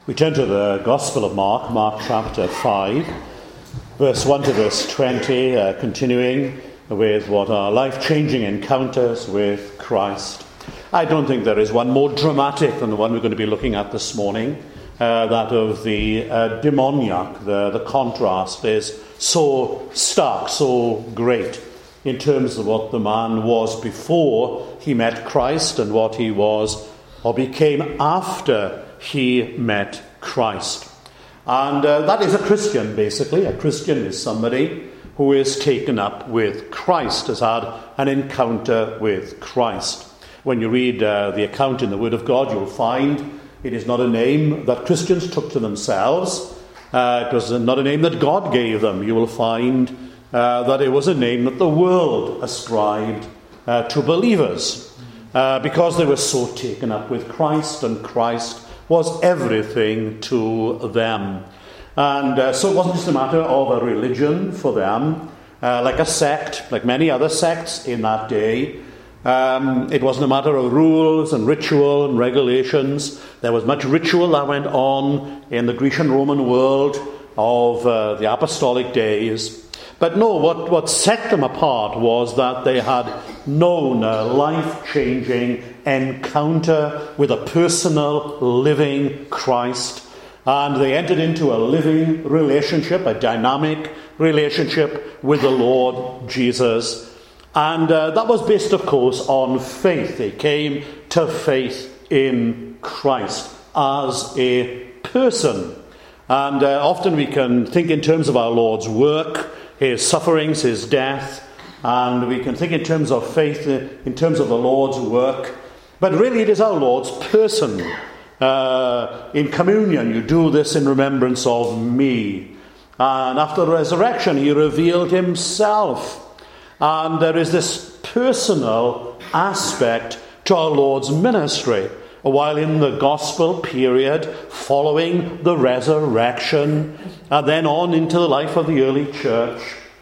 We turn to the Gospel of Mark, Mark chapter 5, verse 1 to verse 20, continuing with what are life-changing encounters with Christ. I don't think there is one more dramatic than the one we're going to be looking at this morning, that of the demoniac. The contrast is so stark, so great in terms of what the man was before he met Christ and what he was or became after he met Christ. And that is a Christian, basically. A Christian is somebody who is taken up with Christ, has had an encounter with Christ. When you read the account in the Word of God, you'll find it is not a name that Christians took to themselves. It was not a name that God gave them. You will find that it was a name that the world ascribed to believers because they were so taken up with Christ, and Christ was everything to them. And so it wasn't just a matter of a religion for them, like a sect, like many other sects in that day. It wasn't a matter of rules and ritual and regulations. There was much ritual that went on in the Greek and Roman world of the apostolic days. But no, what set them apart was that they had known a life-changing encounter with a personal, living Christ. And they entered into a living relationship, a dynamic relationship with the Lord Jesus. And that was based, of course, on faith. They came to faith in Christ as a person. And often we can think in terms of our Lord's work, his sufferings, his death, and we can think in terms of faith, in terms of the Lord's work. But really it is our Lord's person. In communion, you do this in remembrance of me. And after the resurrection, he revealed himself. And there is this personal aspect to our Lord's ministry. While in the gospel period, following the resurrection, and then on into the life of the early church,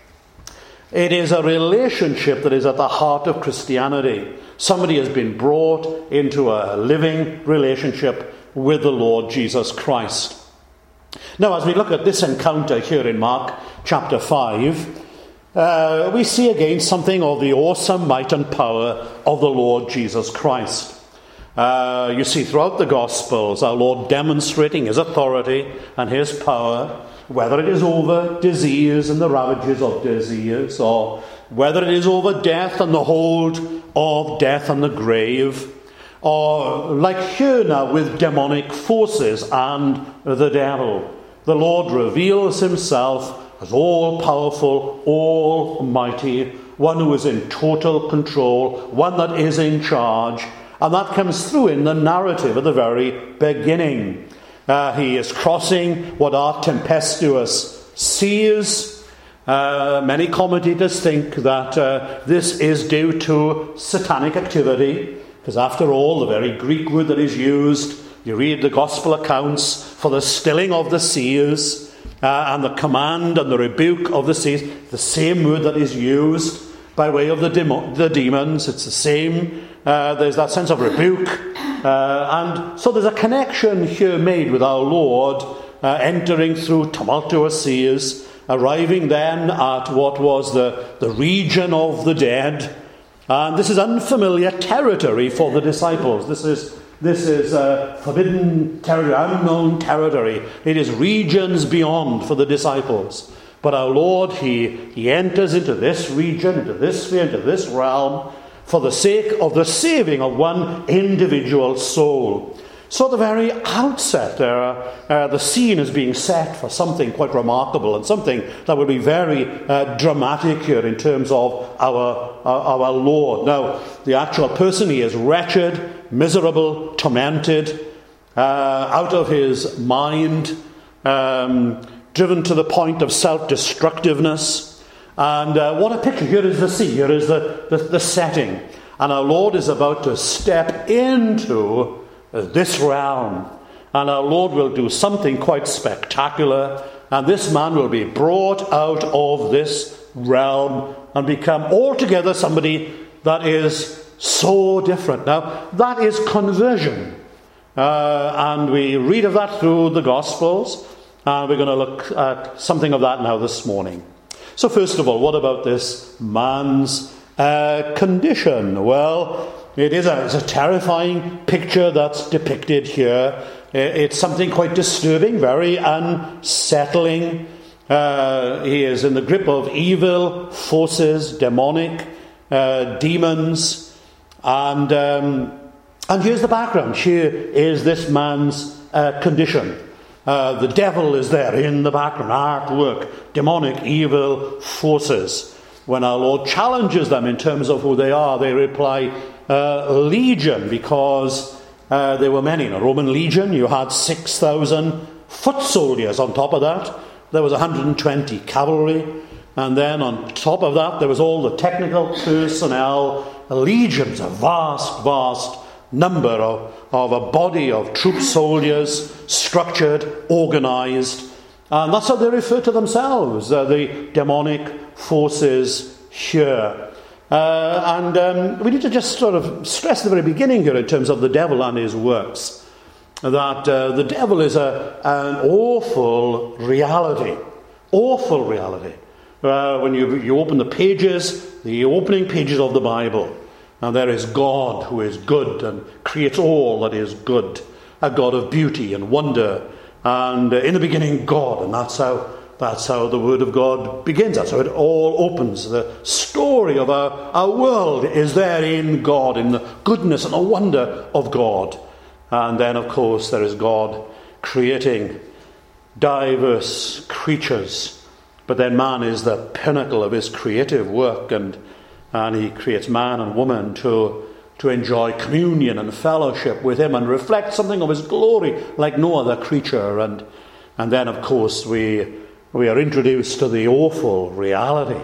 it is a relationship that is at the heart of Christianity. Somebody has been brought into a living relationship with the Lord Jesus Christ. Now, as we look at this encounter here in Mark chapter 5, we see again something of the awesome might and power of the Lord Jesus Christ. You see throughout the Gospels our Lord demonstrating his authority and his power, whether it is over disease and the ravages of disease, or whether it is over death and the hold of death and the grave, or like here now with demonic forces and the devil. The Lord reveals himself as all-powerful, almighty, one who is in total control, one that is in charge. And that comes through in the narrative at the very beginning. He is crossing what are tempestuous seas. Many commentators think that this is due to satanic activity, because after all, the very Greek word that is used, you read the gospel accounts for the stilling of the seas and the command and the rebuke of the seas, the same word that is used by way of the demons. It's the same. There's that sense of rebuke. And so there's a connection here made with our Lord entering through tumultuous seas, arriving then at what was the region of the dead. And this is unfamiliar territory for the disciples. This is forbidden territory, unknown territory. It is regions beyond for the disciples. But our Lord, he enters into this region, into this sphere, into this realm, for the sake of the saving of one individual soul. So at the very outset, the scene is being set for something quite remarkable and something that will be very dramatic here in terms of our Lord. Now, the actual person, he is wretched, miserable, tormented, out of his mind, driven to the point of self-destructiveness. And what a picture. Here is the sea. Here is the setting. And our Lord is about to step into this realm. And our Lord will do something quite spectacular. And this man will be brought out of this realm and become altogether somebody that is so different. Now, that is conversion. And we read of that through the Gospels. And we're going to look at something of that now this morning. So first of all, what about this man's condition? Well, it's a terrifying picture that's depicted here. It's something quite disturbing, very unsettling. He is in the grip of evil forces, demonic demons. And here's the background. Here is this man's condition. The devil is there in the background, at work, demonic, evil forces. When our Lord challenges them in terms of who they are, they reply, legion, because there were many. In a Roman legion, you had 6,000 foot soldiers. On top of that, there was 120 cavalry. And then on top of that, there was all the technical personnel. Legions, a vast number of a body of troop soldiers, structured, organized. And that's how they refer to themselves, the demonic forces here. And we need to just sort of stress the very beginning here in terms of the devil and his works, that the devil is an awful reality. Awful reality. When you open the pages, the opening pages of the Bible, and there is God who is good and creates all that is good, a God of beauty and wonder, and in the beginning God, and that's how the Word of God begins. That's how it all opens. The story of our world is there in God, in the goodness and the wonder of God. And then, of course, there is God creating diverse creatures, but then man is the pinnacle of his creative work, and he creates man and woman to enjoy communion and fellowship with him and reflect something of his glory like no other creature. And then, of course, we are introduced to the awful reality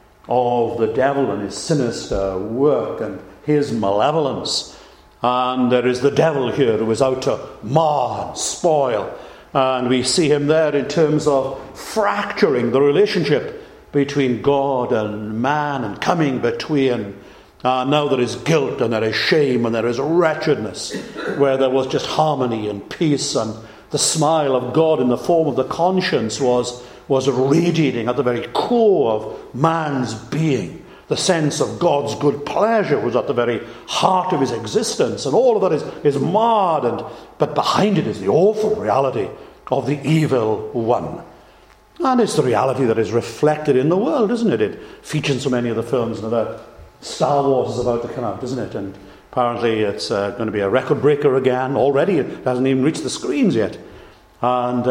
of the devil and his sinister work and his malevolence. And there is the devil here who is out to mar and spoil. And we see him there in terms of fracturing the relationship between God and man and coming between. Now there is guilt and there is shame and there is wretchedness, where there was just harmony and peace, and the smile of God in the form of the conscience was radiating at the very core of man's being. The sense of God's good pleasure was at the very heart of his existence, and all of that is marred, but behind it is the awful reality of the evil one. And it's the reality that is reflected in the world, isn't it? It features in so many of the films. Star Wars is about to come out, isn't it? And apparently it's going to be a record breaker again. Already it hasn't even reached the screens yet. And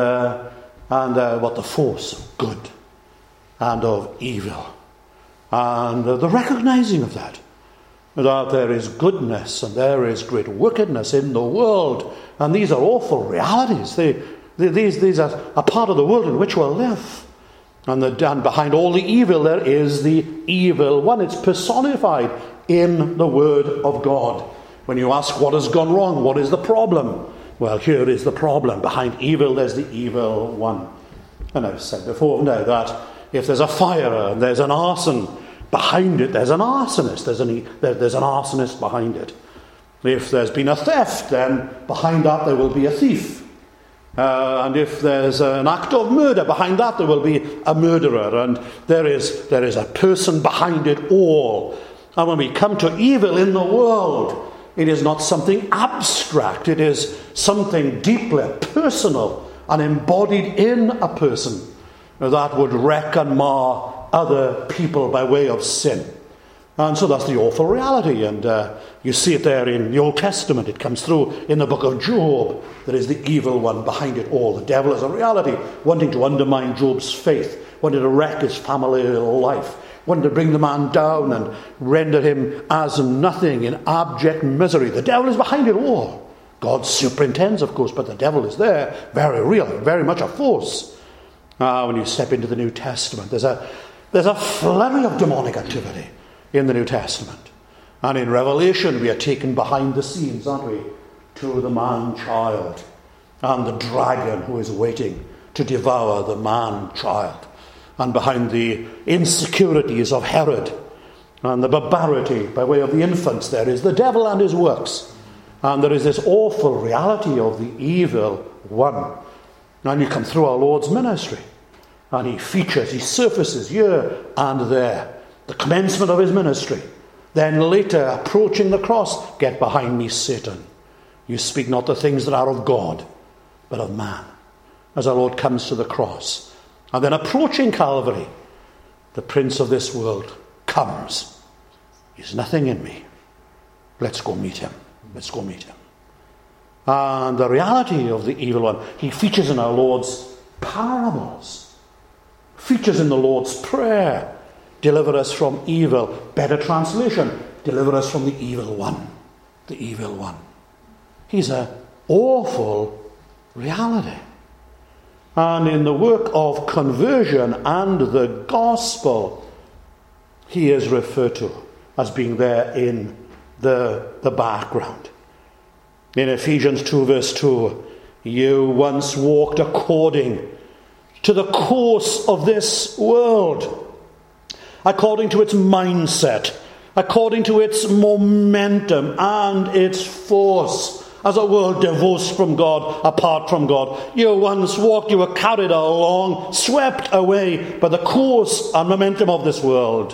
what the force of good and of evil. And the recognizing of that there is goodness and there is great wickedness in the world. And these are awful realities. These are a part of the world in which we'll live. And behind all the evil there is the evil one. It's personified in the Word of God. When you ask what has gone wrong, what is the problem? Well, here is the problem. Behind evil there's the evil one. And I've said before now that if there's a fire and there's an arson, behind it there's an arsonist. There's an arsonist behind it. If there's been a theft, then behind that there will be a thief. And if there's an act of murder, behind that there will be a murderer. And there is a person behind it all. And when we come to evil in the world, it is not something abstract. It is something deeply personal and embodied in a person that would wreck and mar other people by way of sin. And so that's the awful reality. And you see it there in the Old Testament. It comes through in the book of Job. There is the evil one behind it all. The devil is a reality, wanting to undermine Job's faith, wanting to wreck his family life, wanting to bring the man down and render him as nothing in abject misery. The devil is behind it all. God superintends, of course, but the devil is there, very real, very much a force. When you step into the New Testament, there's a flurry of demonic activity in the New Testament. And in Revelation, we are taken behind the scenes, aren't we, to the man-child and the dragon who is waiting to devour the man-child. And behind the insecurities of Herod and the barbarity by way of the infants, there is the devil and his works. And there is this awful reality of the evil one. And you come through our Lord's ministry, and he features, he surfaces here and there. The commencement of his ministry. Then later, approaching the cross, get behind me, Satan. You speak not the things that are of God, but of man. As our Lord comes to the cross. And then approaching Calvary, the prince of this world comes. He's nothing in me. Let's go meet him. Let's go meet him. And the reality of the evil one, he features in our Lord's parables. Features in the Lord's prayer. Deliver us from evil. Better translation, deliver us from the evil one. The evil one. He's an awful reality. And in the work of conversion and the gospel, he is referred to as being there in the background. In Ephesians 2 verse 2, you once walked according to the course of this world, according to its mindset, according to its momentum and its force, as a world divorced from God, apart from God. You once walked, you were carried along, swept away by the course and momentum of this world.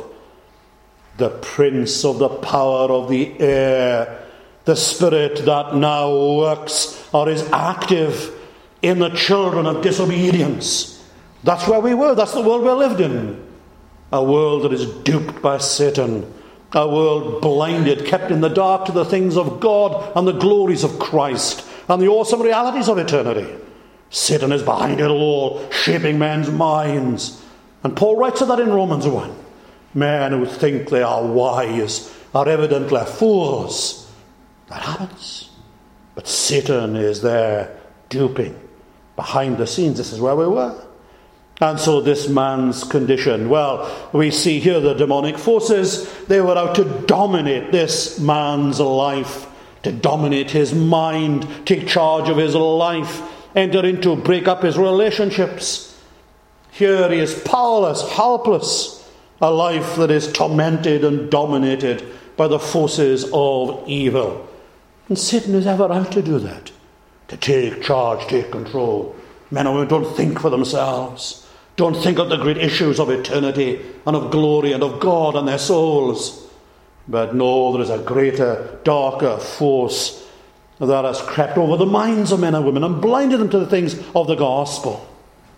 The prince of the power of the air, the spirit that now works or is active in the children of disobedience. That's where we were. That's the world we lived in. A world that is duped by Satan. A world blinded, kept in the dark to the things of God and the glories of Christ and the awesome realities of eternity. Satan is behind it all, shaping men's minds. And Paul writes of that in Romans 1. Men who think they are wise are evidently fools. That happens. But Satan is there duping behind the scenes. This is where we were. And so this man's condition, well, we see here the demonic forces. They were out to dominate this man's life, to dominate his mind, take charge of his life, enter into, break up his relationships. Here he is powerless, helpless. A life that is tormented and dominated by the forces of evil. And Satan is ever out to do that. To take charge, take control. Men and women don't think for themselves. Don't think of the great issues of eternity and of glory and of God and their souls. But no, there is a greater, darker force that has crept over the minds of men and women and blinded them to the things of the gospel.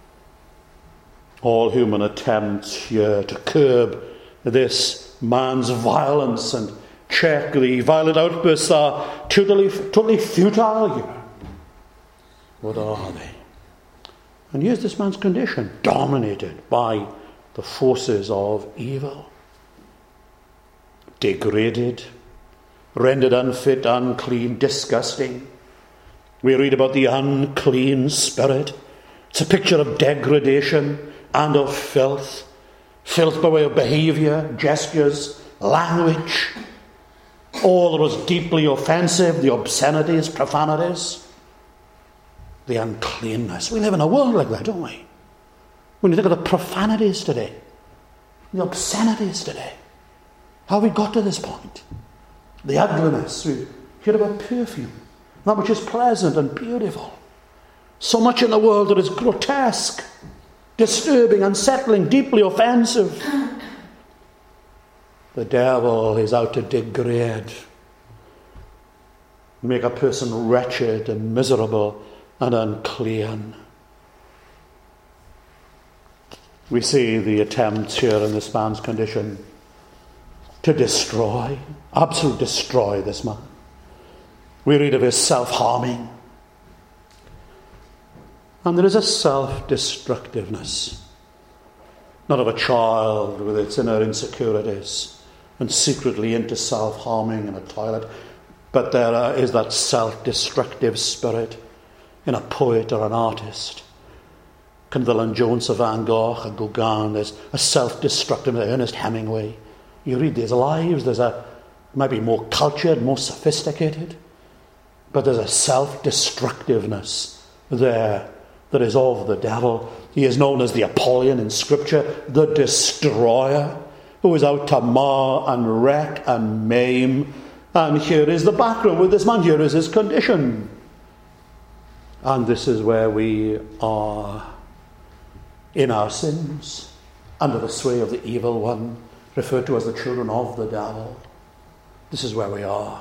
All human attempts here to curb this man's violence and check the violent outbursts are totally futile here. What are they? And here's this man's condition, dominated by the forces of evil. Degraded, rendered unfit, unclean, disgusting. We read about the unclean spirit. It's a picture of degradation and of filth. Filth by way of behavior, gestures, language. All that was deeply offensive, the obscenities, profanities, the uncleanness. We live in a world like that, don't we? When you think of the profanities today, the obscenities today, how we got to this point. The ugliness. We hear about perfume, that which is pleasant and beautiful. So much in the world that is grotesque, disturbing, unsettling, deeply offensive. The devil is out to degrade, make a person wretched and miserable and unclean. We see the attempts here in this man's condition to destroy, absolutely destroy this man. We read of his self-harming. And there is a self-destructiveness, not of a child with its inner insecurities and secretly into self-harming in a toilet, but there is that self-destructive spirit in a poet or an artist. Cynthilyn Jones of Van Gogh, a Gauguin, there's a self-destructive, Ernest Hemingway. You read these lives, there's a, maybe more cultured, more sophisticated, but there's a self-destructiveness there that is of the devil. He is known as the Apollyon in Scripture, the destroyer, who is out to mar and wreck and maim And here is the background with this man. Here is his condition. And this is where we are in our sins, under the sway of the evil one, referred to as the children of the devil. This is where we are.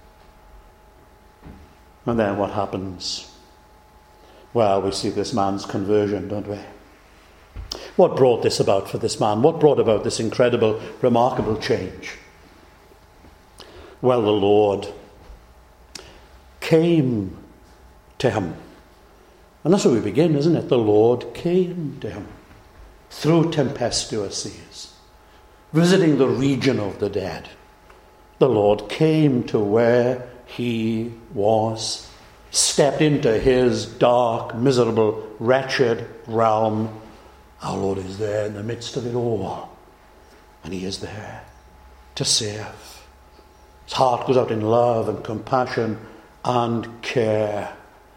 And then what happens? Well, we see this man's conversion, don't we? What brought this about for this man? What brought about this incredible, remarkable change? Well, the Lord came to him. And that's where we begin, isn't it? The Lord came to him through tempestuous seas, visiting the region of the dead. The Lord came to where he was, stepped into his dark, miserable, wretched realm. Our Lord is there in the midst of it all, and he is there to save. His heart goes out in love and compassion and care.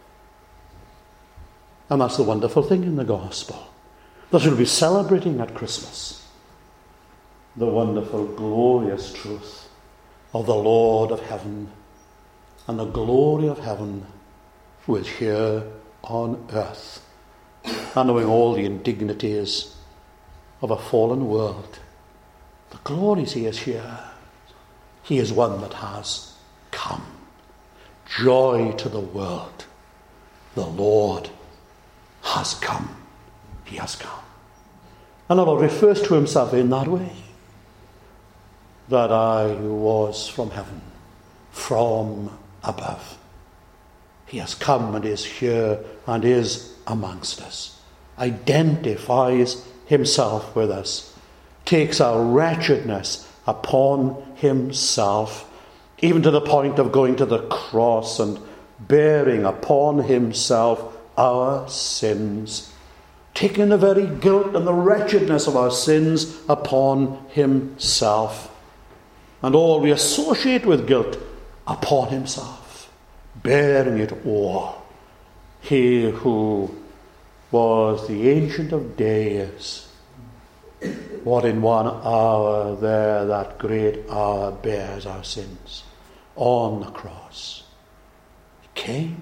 And that's the wonderful thing in the gospel. That's what we'll be celebrating at Christmas. The wonderful, glorious truth of the Lord of heaven and the glory of heaven who is here on earth, and knowing all the indignities of a fallen world. The glories he is here. He is one that has come. Joy to the world. The Lord has come. He has come. And our Lord refers to himself in that way. That I was from heaven, from above. He has come and is here and is amongst us. Identifies himself with us. Takes our wretchedness upon himself, even to the point of going to the cross and bearing upon himself our sins, taking the very guilt and the wretchedness of our sins upon himself, and all we associate with guilt upon himself, bearing it all. He who was the Ancient of Days, what in 1 hour there, that great hour, bears our sins on the cross. He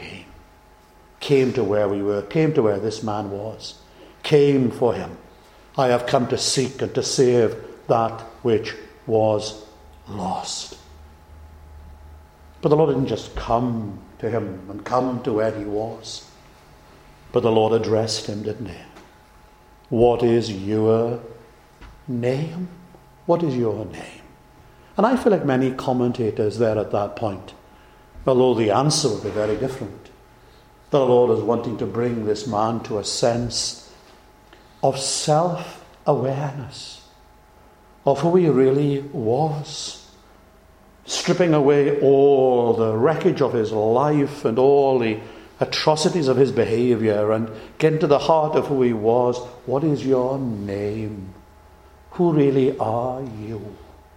came to where we were, came to where this man was, came for him. I have come to seek and to save that which was lost. But the Lord didn't just come to him and come to where he was, but the Lord addressed him, didn't he? What is your name? What is your name? And I feel like many commentators there at that point, although the answer would be very different, the Lord is wanting to bring this man to a sense of self-awareness of who he really was, stripping away all the wreckage of his life and all the atrocities of his behavior and getting to the heart of who he was. What is your name? Who really are you?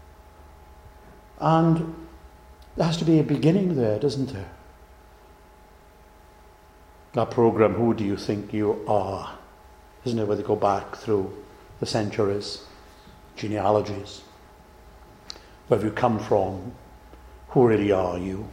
And there has to be a beginning there, doesn't there? That program, Who Do You Think You Are? Isn't it, where they go back through the centuries, genealogies? Where have you come from? Who really are you?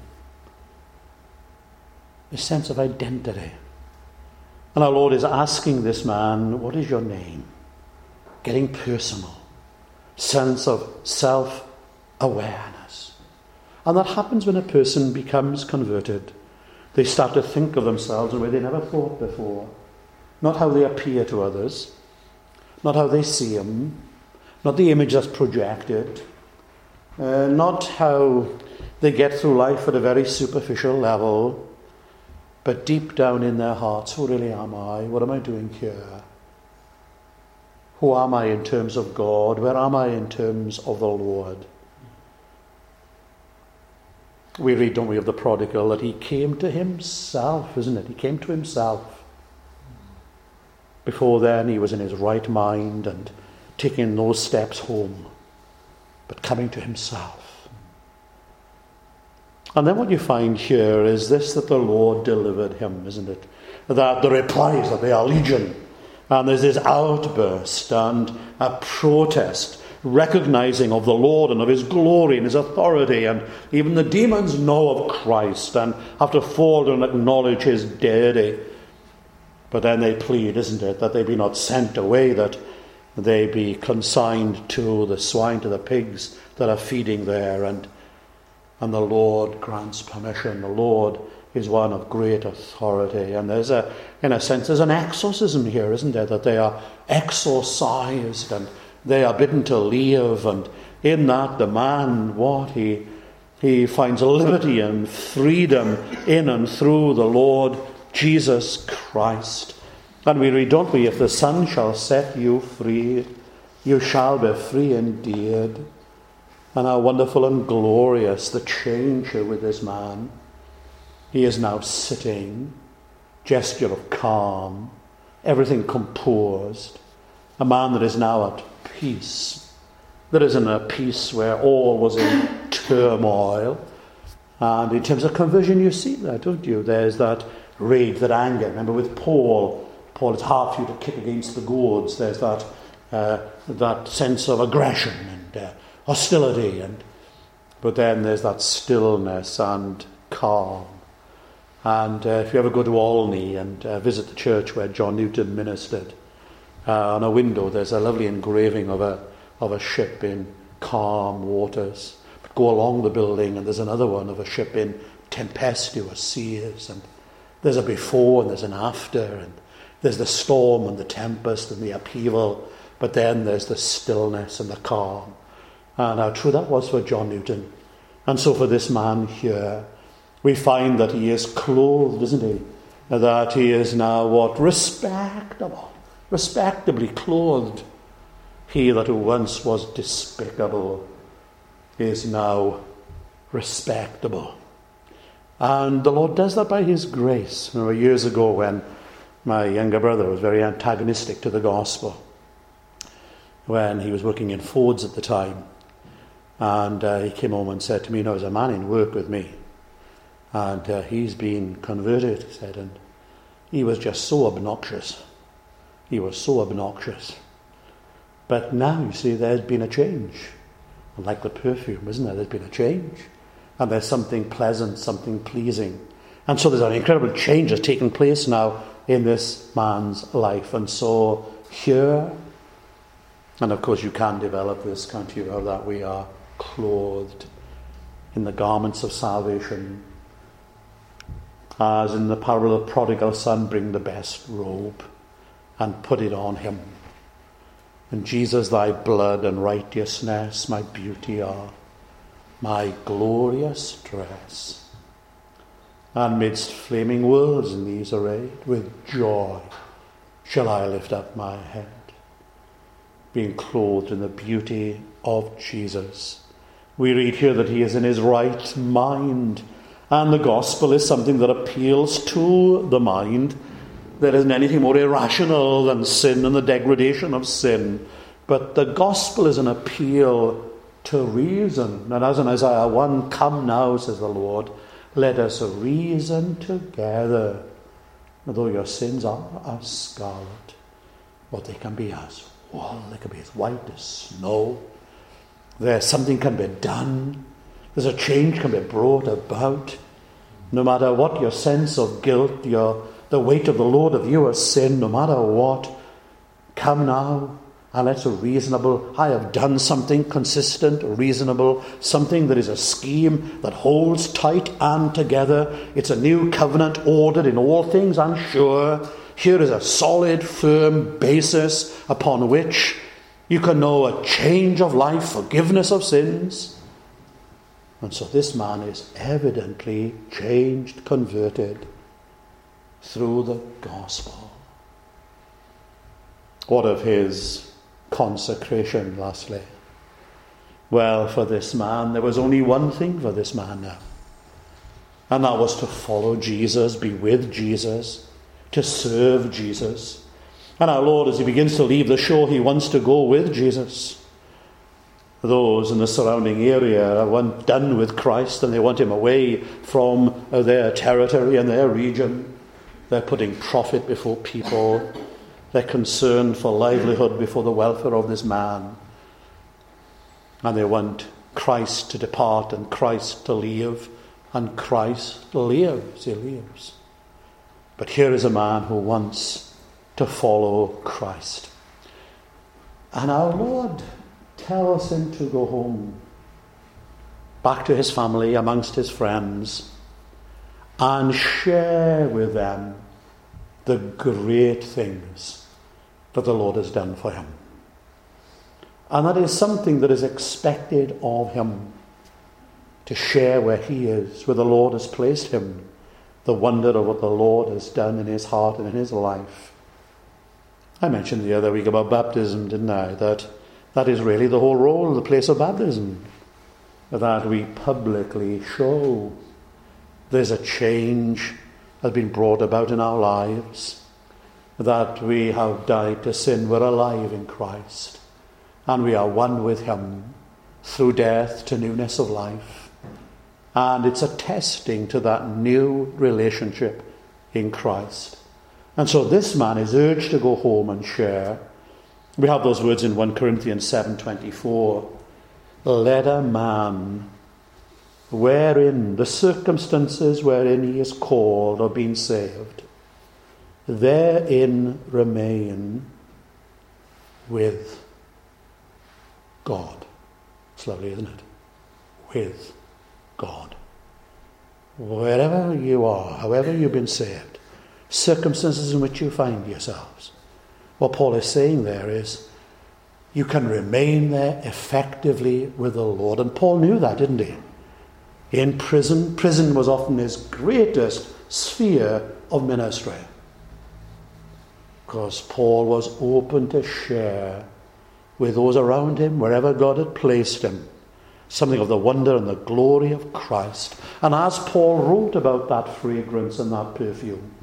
A sense of identity. And our Lord is asking this man, what is your name? Getting personal. Sense of self-awareness. And that happens when a person becomes converted. They start to think of themselves in a way they never thought before. Not how they appear to others. Not how they see them. Not the image that's projected. Not how they get through life at a very superficial level. But deep down in their hearts, who really am I? What am I doing here? Who am I in terms of God? Where am I in terms of the Lord? We read, don't we, of the prodigal, that he came to himself, isn't it? He came to himself. Before then, he was in his right mind and taking those steps home, but coming to himself. And then what you find here is this, that the Lord delivered him, isn't it? That the replies, that they are legion. And there's this outburst and a protest recognizing of the Lord and of his glory and his authority, and even the demons know of Christ and have to fall and acknowledge his deity. But then they plead, isn't it, that they be not sent away, that they be consigned to the swine, to the pigs that are feeding there, and the Lord grants permission. The Lord is one of great authority, and there's in a sense, there's an exorcism here, isn't there, that they are exorcised and they are bidden to leave, and in that the man, he finds liberty and freedom in and through the Lord Jesus Christ. And we read, don't we, if the Son shall set you free, you shall be free indeed. And how wonderful and glorious the change here with this man. He is now sitting, gesture of calm, everything composed. A man that is now at peace. That isn't a peace where all was in turmoil. And in terms of conversion, you see that, don't you? There's that rage, that anger. Remember with Paul, it's hard for you to kick against the goads. There's that sense of aggression and hostility. But then there's that stillness and calm. And if you ever go to Olney and visit the church where John Newton ministered, on a window there's a lovely engraving of a ship in calm waters. But go along the building and there's another one of a ship in tempestuous seas. And there's a before and there's an after. And there's the storm and the tempest and the upheaval. But then there's the stillness and the calm. And how true that was for John Newton. And so for this man here, we find that he is clothed, isn't he? That he is now what? Respectably clothed. He that once was despicable is now respectable. And the Lord does that by his grace. Remember years ago when my younger brother was very antagonistic to the gospel, when he was working in Ford's at the time, and he came home and said to me, there's a man in work with me, and he's been converted, he said, and he was just so obnoxious. He was so obnoxious. But now, you see, there's been a change. Like the perfume, isn't there? There's been a change. And there's something pleasant, something pleasing. And so there's an incredible change that's taken place now in this man's life. And so here, and of course you can develop this, can't you, how that we are clothed in the garments of salvation. As in the parable of the prodigal son, bring the best robe and put it on him. And Jesus, thy blood and righteousness, my beauty are, my glorious dress. And midst flaming worlds in these arrayed, with joy shall I lift up my head, being clothed in the beauty of Jesus. We read here that he is in his right mind, and the gospel is something that appeals to the mind. There isn't anything more irrational than sin and the degradation of sin. But the gospel is an appeal to reason. And as in Isaiah 1, come now, says the Lord, let us reason together. Though your sins are as scarlet, but they can be as wool, they can be as white as snow. There's something can be done. There's a change can be brought about. No matter what your sense of guilt, the weight of the load of your sin, no matter what, come now and let's reasonable. I have done something consistent, reasonable, something that is a scheme that holds tight and together. It's a new covenant ordered in all things and sure. Here is a solid, firm basis upon which you can know a change of life, forgiveness of sins. And so this man is evidently changed, converted through the gospel. What of his consecration, lastly? Well, for this man, there was only one thing for this man now. And that was to follow Jesus, be with Jesus, to serve Jesus. And our Lord, as he begins to leave the shore, he wants to go with Jesus. Those in the surrounding area are done with Christ and they want him away from their territory and their region. They're putting profit before people. They're concerned for livelihood before the welfare of this man. And they want Christ to depart and Christ to leave. And Christ lives. He lives. But here is a man who wants to follow Christ. And our Lord tells him to go home, back to his family, amongst his friends, and share with them the great things that the Lord has done for him. And that is something that is expected of him, to share where he is, where the Lord has placed him, the wonder of what the Lord has done in his heart and in his life. I mentioned the other week about baptism, didn't I? That is really the whole role, the place of baptism. That we publicly show there's a change has been brought about in our lives, that we have died to sin, we're alive in Christ, and we are one with him through death to newness of life. And it's attesting to that new relationship in Christ. And so this man is urged to go home and share. We have those words in 1 Corinthians 7:24. Let a man, wherein the circumstances wherein he is called or been saved, therein remain with God. It's lovely, isn't it? With God. Wherever you are, however you've been saved, circumstances in which you find yourselves, what Paul is saying there is you can remain there effectively with the Lord. And Paul knew that, didn't he? In prison was often his greatest sphere of ministry, because Paul was open to share with those around him, wherever God had placed him, something of the wonder and the glory of Christ. And as Paul wrote about that fragrance and that perfume,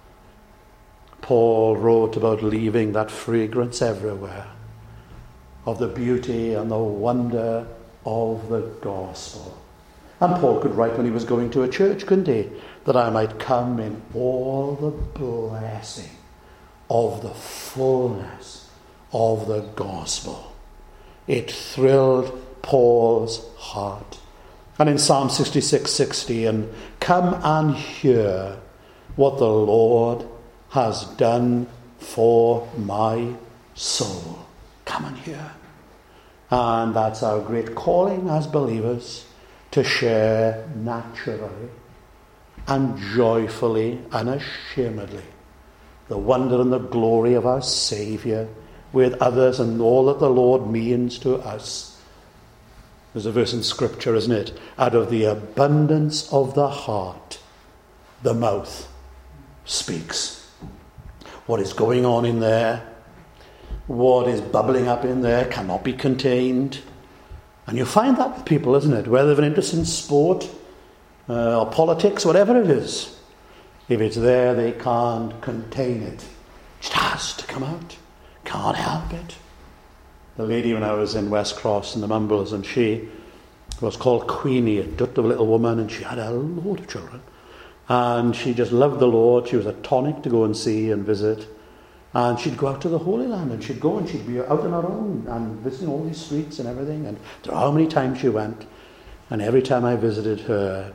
Paul wrote about leaving that fragrance everywhere, of the beauty and the wonder of the gospel. And Paul could write when he was going to a church, couldn't he? That I might come in all the blessing of the fullness of the gospel. It thrilled Paul's heart. And in Psalm 66:60, and come and hear what the Lord has done for my soul. Come and hear. And that's our great calling as believers, to share naturally and joyfully, unashamedly, the wonder and the glory of our Saviour with others and all that the Lord means to us. There's a verse in Scripture, isn't it? Out of the abundance of the heart, the mouth speaks. What is going on in there, what is bubbling up in there, cannot be contained. And you find that with people, isn't it? Whether they're interested in sport or politics, whatever it is. If it's there, they can't contain it. It just has to come out. Can't help it. The lady when I was in West Cross in the Mumbles, and she was called Queenie, a dutiful little woman, and she had a load of children. And she just loved the Lord. She was a tonic to go and see and visit. And she'd go out to the Holy Land, and she'd go and she'd be out on her own and visiting all these streets and everything. And there are how many times she went. And every time I visited her,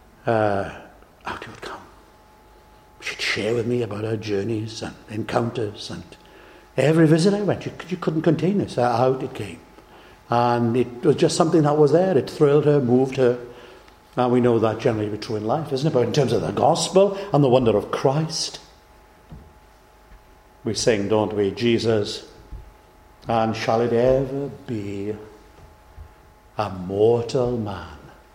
out she would come. She'd share with me about her journeys and encounters. And every visit I went, you couldn't contain this, out it came. And it was just something that was there. It thrilled her, moved her. And we know that generally to be true in life, isn't it? But in terms of the gospel and the wonder of Christ, we sing, don't we? Jesus, and shall it ever be a mortal man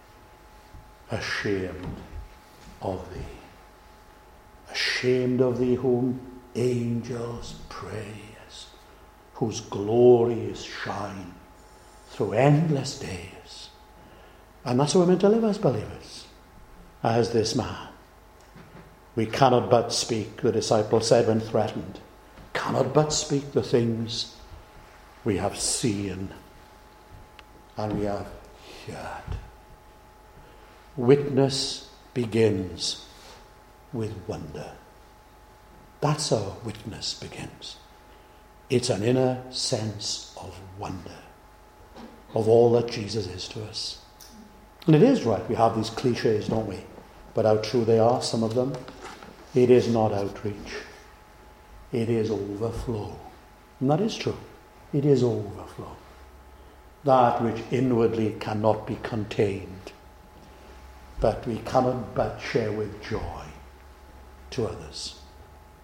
ashamed of thee? Ashamed of thee whom angels praise, whose glories shine through endless days. And that's what we're meant to live as believers, as this man. We cannot but speak, the disciple said when threatened, cannot but speak the things we have seen and we have heard. Witness begins with wonder. That's how witness begins. It's an inner sense of wonder. of all that Jesus is to us. And it is right, we have these cliches, don't we? But how true they are, some of them. It is not outreach. It is overflow. And that is true. It is overflow. That which inwardly cannot be contained, but we cannot but share with joy to others.